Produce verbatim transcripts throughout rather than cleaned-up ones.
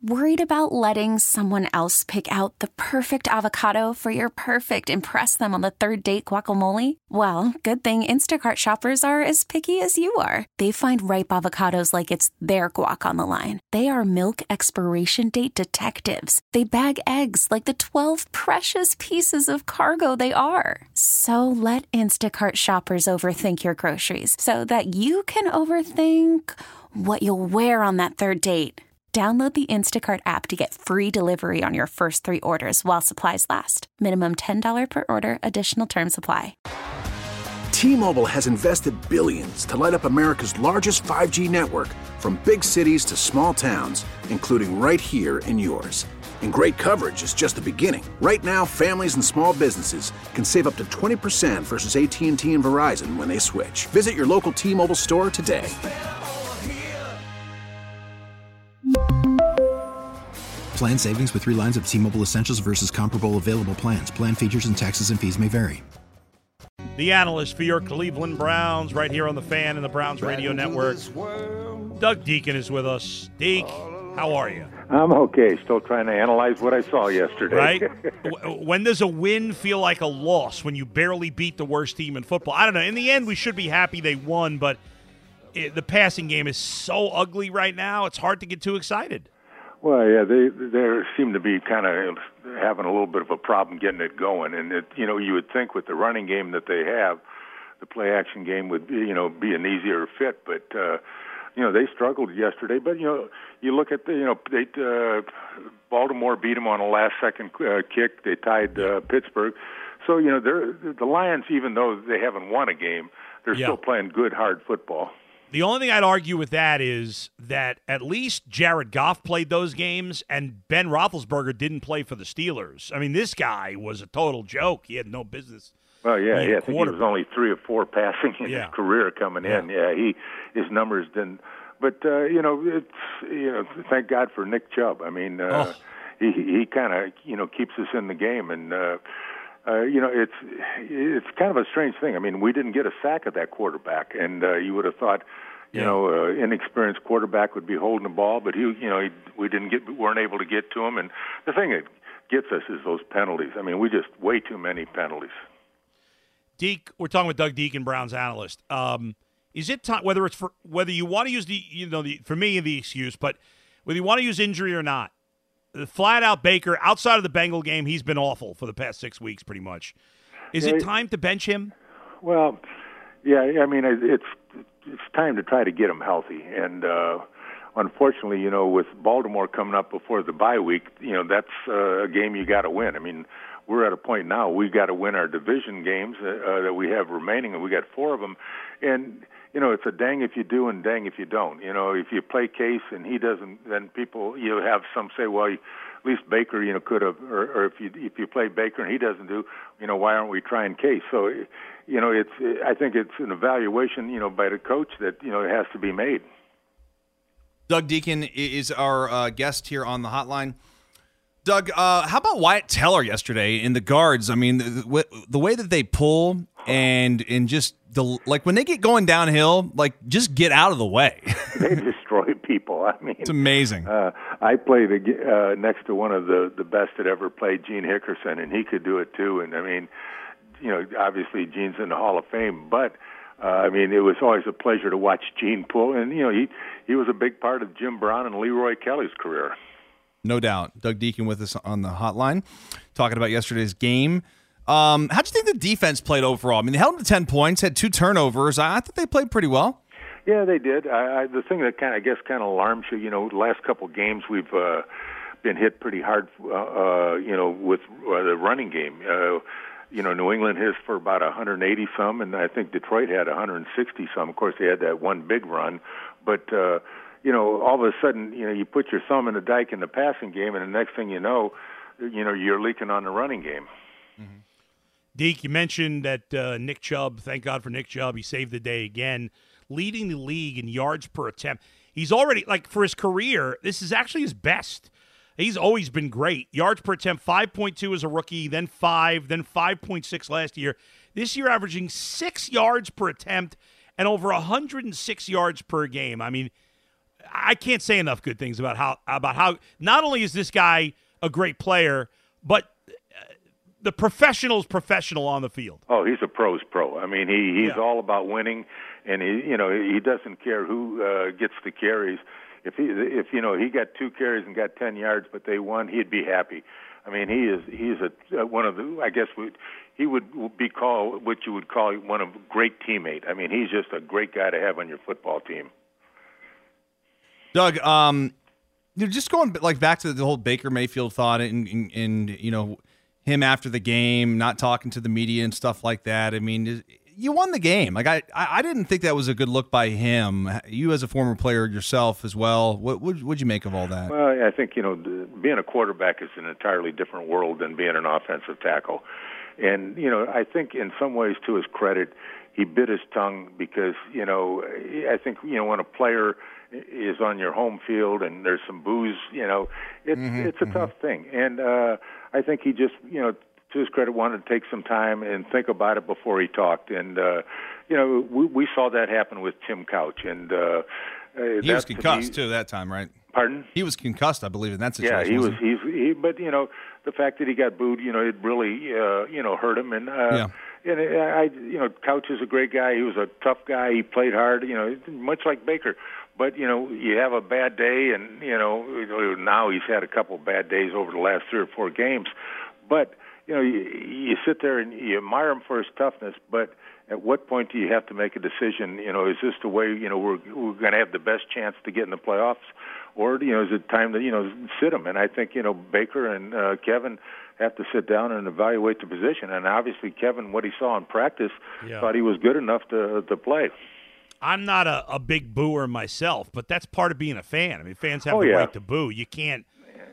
Worried about letting someone else pick out the perfect avocado for your perfect impress them on the third date guacamole? Well, good thing Instacart shoppers are as picky as you are. They find ripe avocados like it's their guac on the line. They are milk expiration date detectives. They bag eggs like the twelve precious pieces of cargo they are. So let Instacart shoppers overthink your groceries so that you can overthink what you'll wear on that third date. Download the Instacart app to get free delivery on your first three orders while supplies last. Minimum ten dollars per order. Additional terms apply. T-Mobile has invested billions to light up America's largest five G network, from big cities to small towns, including right here in yours. And great coverage is just the beginning. Right now, families and small businesses can save up to twenty percent versus A T and T and Verizon when they switch. Visit your local T-Mobile store today. Plan savings with three lines of T-Mobile Essentials versus comparable available plans. Plan features and taxes and fees may vary. The analyst for your Cleveland Browns right here on the Fan and the Browns Radio Network. Doug Deacon is with us. Deke, how are you? I'm okay. Still trying to analyze what I saw yesterday. Right? When does a win feel like a loss? When you barely beat the worst team in football? I don't know. In the end, we should be happy they won, but it, the passing game is so ugly right now, it's hard to get too excited. Well, yeah, they they seem to be kind of having a little bit of a problem getting it going, and it, you know, you would think with the running game that they have, the play action game would be, you know, be an easier fit, but uh, you know, they struggled yesterday. But you know, you look at the, you know, they uh, Baltimore beat them on a last second uh, kick. They tied uh, Pittsburgh, so you know, they're the Lions, even though they haven't won a game, they're yeah. still playing good, hard football. The only thing I'd argue with that is that at least Jared Goff played those games and Ben Roethlisberger didn't play for the Steelers. I mean, this guy was a total joke. He had no business. Well, yeah, yeah. I think he was only three or four passing in yeah. his career coming in. Yeah. yeah, he his numbers didn't. But uh, you know, it's you know, thank God for Nick Chubb. I mean, uh, oh. he he kind of you know keeps us in the game, and uh, uh, you know, it's it's kind of a strange thing. I mean, we didn't get a sack at that quarterback, and uh, you would have thought. You yeah. know, uh, inexperienced quarterback would be holding the ball, but he, you know, he, we didn't get, weren't able to get to him. And the thing that gets us is those penalties. I mean, we just way too many penalties. Deke, we're talking with Doug Deacon, Browns analyst. Um, is it time, whether it's for whether you want to use the, you know, the for me the excuse, but whether you want to use injury or not, the flat out Baker outside of the Bengal game, he's been awful for the past six weeks, pretty much. Is yeah, it time to bench him? Well, yeah, I mean, it's. It's time to try to get him healthy. And uh, unfortunately, you know, with Baltimore coming up before the bye week, you know, that's uh, a game you got to win. I mean, we're at a point now we got to win our division games uh, that we have remaining, and we got four of them. And, you know, it's a dang if you do and dang if you don't. You know, if you play Case and he doesn't, then people, you know, have some say, well, at least Baker, you know, could have, or, or if you if you play Baker and he doesn't do, you know, why aren't we trying Case? So, you know, it's I think it's an evaluation, you know, by the coach that, you know, it has to be made. Doug Deacon is our uh, guest here on the hotline. Doug, uh, how about Wyatt Teller yesterday in the guards? I mean, the, the way that they pull and and just the like when they get going downhill, like just get out of the way. They destroy people. I mean, it's amazing. Uh, I played uh, next to one of the the best that ever played, Gene Hickerson, and he could do it too. And I mean, you know, obviously Gene's in the Hall of Fame, but uh, I mean, it was always a pleasure to watch Gene pull. And you know, he he was a big part of Jim Brown and Leroy Kelly's career. No doubt. Doug Deacon with us on the hotline, talking about yesterday's game. Um, how do you think the defense played overall? I mean, they held them to ten points, had two turnovers. I, I thought they played pretty well. Yeah, they did. I, I, the thing that kind of, I guess, kind of alarms you, you know, the last couple of games we've uh, been hit pretty hard, uh, uh, you know, with uh, the running game. Uh, you know, New England hit for about one hundred eighty some, and I think Detroit had one hundred sixty some. Of course, they had that one big run, but. Uh, You know, all of a sudden, you know, you put your thumb in the dike in the passing game, and the next thing you know, you know, you're leaking on the running game. Mm-hmm. Deke, you mentioned that uh, Nick Chubb, thank God for Nick Chubb, he saved the day again, leading the league in yards per attempt. He's already, like, for his career, this is actually his best. He's always been great. Yards per attempt, five point two as a rookie, then five, then five point six last year. This year averaging six yards per attempt and over one hundred six yards per game. I mean, I can't say enough good things about how about how not only is this guy a great player, but the professional's professional on the field. Oh, he's a pro's pro. I mean, he he's yeah. all about winning, and he you know he doesn't care who uh, gets the carries. If he if you know he got two carries and got ten yards, but they won, he'd be happy. I mean, he is he's a uh, one of the I guess we, he would be called what you would call one of a great teammate. I mean, he's just a great guy to have on your football team. Doug, um, you know, just going like back to the whole Baker Mayfield thought, and, and, and you know him after the game, not talking to the media and stuff like that. I mean, you won the game. Like I, I didn't think that was a good look by him. You, as a former player yourself as well, what would would you make of all that? Well, I think you know being a quarterback is an entirely different world than being an offensive tackle, and you know I think in some ways, to his credit, he bit his tongue because you know I think you know when a player is on your home field and there's some boos, you know, it's mm-hmm, it's a mm-hmm. tough thing, and uh, I think he just you know. to his credit, wanted to take some time and think about it before he talked. And, uh, you know, we, we saw that happen with Tim Couch. And uh, he was concussed, to me, too, that time, right? Pardon? He was concussed, I believe, in that situation. Yeah, he was. He's, he, but, you know, the fact that he got booed, you know, it really, uh, you know, hurt him. And, uh, yeah. and I, you know, Couch is a great guy. He was a tough guy. He played hard, you know, much like Baker. But, you know, you have a bad day, and, you know, now he's had a couple bad days over the last three or four games. But, you know, you, you sit there and you admire him for his toughness, but at what point do you have to make a decision? You know, is this the way, you know, we're, we're going to have the best chance to get in the playoffs? Or, you know, is it time to, you know, sit him? And I think, you know, Baker and uh, Kevin have to sit down and evaluate the position. And obviously Kevin, what he saw in practice, yeah. thought he was good enough to to play. I'm not a, a big booer myself, but that's part of being a fan. I mean, fans have oh, the yeah. right to boo. You can't.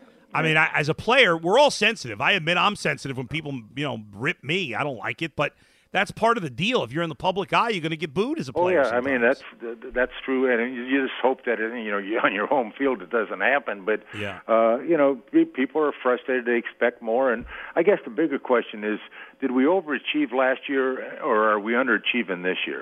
I mean, I, as a player, we're all sensitive. I admit I'm sensitive when people, you know, rip me. I don't like it, but that's part of the deal. If you're in the public eye, you're going to get booed as a player. Oh yeah, sometimes. I mean that's that's true, and you just hope that you know on your home field it doesn't happen. But yeah. uh, you know, people are frustrated. They expect more, and I guess the bigger question is: did we overachieve last year, or are we underachieving this year?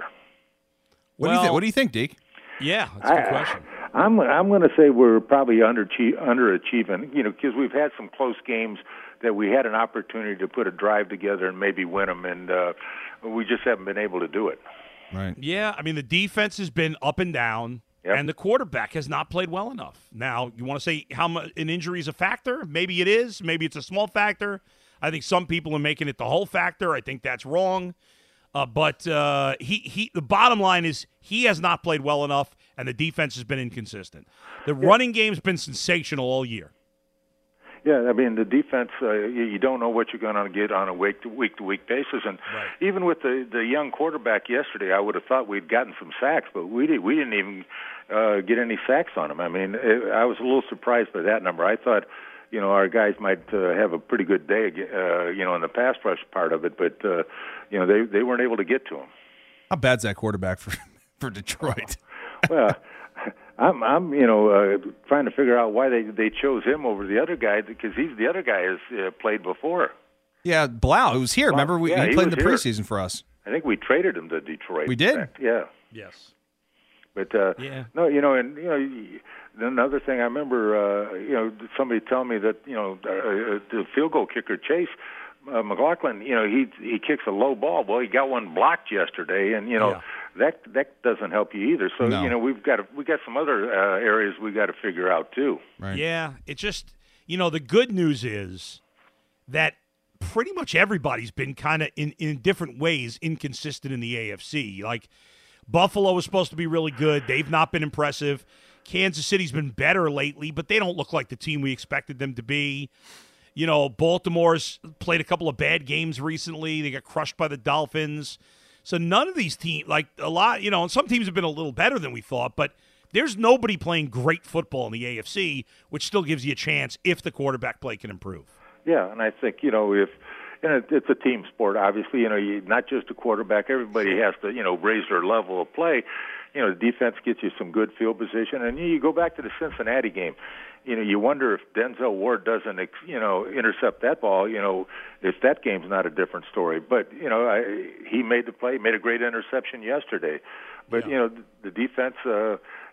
What well, do you think? What do you think, Deke? Yeah, that's a good I, question. I'm I'm going to say we're probably underachieve, underachieving, you know, because we've had some close games that we had an opportunity to put a drive together and maybe win them, and uh, we just haven't been able to do it. Right. Yeah, I mean the defense has been up and down, yep. and the quarterback has not played well enough. Now, you want to say how much an injury is a factor? Maybe it is. Maybe it's a small factor. I think some people are making it the whole factor. I think that's wrong. Uh, but uh, he, he, the bottom line is he has not played well enough, and the defense has been inconsistent. The yeah. running game's been sensational all year. Yeah, I mean, the defense, uh, you, you don't know what you're going to get on a week-to-week to week basis. And right. even with the, the young quarterback yesterday, I would have thought we'd gotten some sacks, but we, did, we didn't even uh, get any sacks on him. I mean, it, I was a little surprised by that number. I thought, you know, our guys might uh, have a pretty good day, uh, you know, in the pass rush part of it, but, uh, you know, they, they weren't able to get to him. How bad's that quarterback for, for Detroit? Well, I'm, I'm, you know, uh, trying to figure out why they, they chose him over the other guy, because he's the other guy has uh, played before. Yeah, Blau, who was here. Blau, Remember, we, yeah, he, he played in the here. preseason for us. I think we traded him to Detroit. We did? Fact. Yeah. Yes. But, uh, yeah. no, you know, and, you know, another thing I remember, uh, you know, somebody telling me that, you know, uh, the field goal kicker, Chase uh, McLaughlin, you know, he he kicks a low ball. Well, he got one blocked yesterday, and, you know, yeah. that that doesn't help you either. So, no. you know, we've got to, we got some other uh, areas we got to figure out, too. Right. Yeah, it just, you know, the good news is that pretty much everybody's been kind of in, in different ways inconsistent in the A F C. Like, Buffalo was supposed to be really good. They've not been impressive. Kansas City's been better lately, but they don't look like the team we expected them to be. You know, Baltimore's played a couple of bad games recently. They got crushed by the Dolphins. So none of these teams, like a lot, you know, and some teams have been a little better than we thought, but there's nobody playing great football in the A F C, which still gives you a chance if the quarterback play can improve. Yeah, and I think, you know, if and it's a team sport, obviously, you know, you, not just a quarterback. Everybody has to, you know, raise their level of play. You know, the defense gets you some good field position. And you go back to the Cincinnati game. You know, you wonder if Denzel Ward doesn't, you know, intercept that ball, you know, if that game's not a different story. But, you know, I, he made the play, made a great interception yesterday. But, yeah. you know, the defense, uh,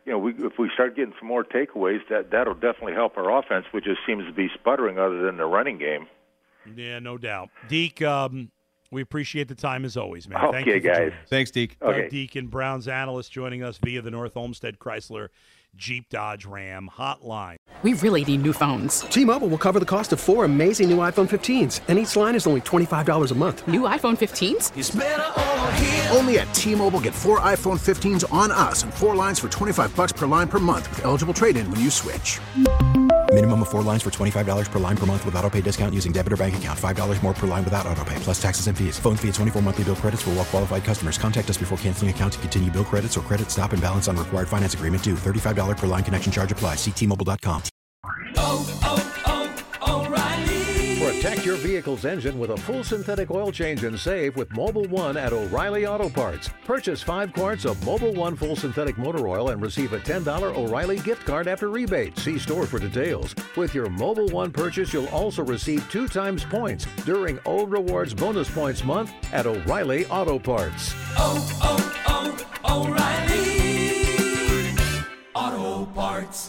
you know, we, if we start getting some more takeaways, that that'll definitely help our offense, which just seems to be sputtering other than the running game. Yeah, no doubt. Deke, um, we appreciate the time as always, man. Okay, Thank you guys. Thanks, Deke. Okay. Doug Deacon, Browns analyst, joining us via the North Olmsted Chrysler Jeep Dodge Ram hotline. We really need new phones. T-Mobile will cover the cost of four amazing new iPhone fifteens, and each line is only twenty-five dollars a month. New iPhone fifteens? It's better over here. Only at T-Mobile, get four iPhone fifteens on us and four lines for twenty-five bucks per line per month with eligible trade-in when you switch. Minimum of four lines for twenty-five dollars per line per month with autopay discount using debit or bank account. five dollars more per line without autopay, plus taxes and fees. Phone fee at twenty-four monthly bill credits for well-qualified customers. Contact us before canceling account to continue bill credits or credit stop and balance on required finance agreement due. thirty-five dollars per line connection charge applies. See T Mobile dot com. Oh, oh, oh, O'Reilly. Protect your vehicle's engine with a full synthetic oil change and save with Mobil one at O'Reilly Auto Parts. Purchase five quarts of Mobil one full synthetic motor oil and receive a ten dollars O'Reilly gift card after rebate. See store for details. With your Mobil one purchase, you'll also receive two times points during O Rewards Bonus Points Month at O'Reilly Auto Parts. Oh, oh, oh, O'Reilly Auto Parts.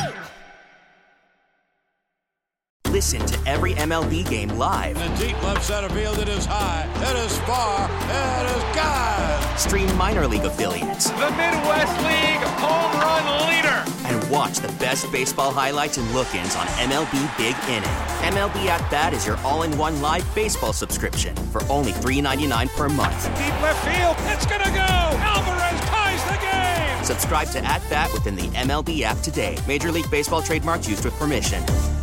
Listen to every M L B game live. In the deep left center field, it is high, it is far, it is gone. Stream minor league affiliates. The Midwest League home run leader. And watch the best baseball highlights and look-ins on M L B Big Inning. M L B At Bat is your all-in-one live baseball subscription for only three dollars and ninety-nine cents per month. Deep left field, it's gonna go. Alvarez ties the game. Subscribe to At Bat within the M L B app today. Major League Baseball trademarks used with permission.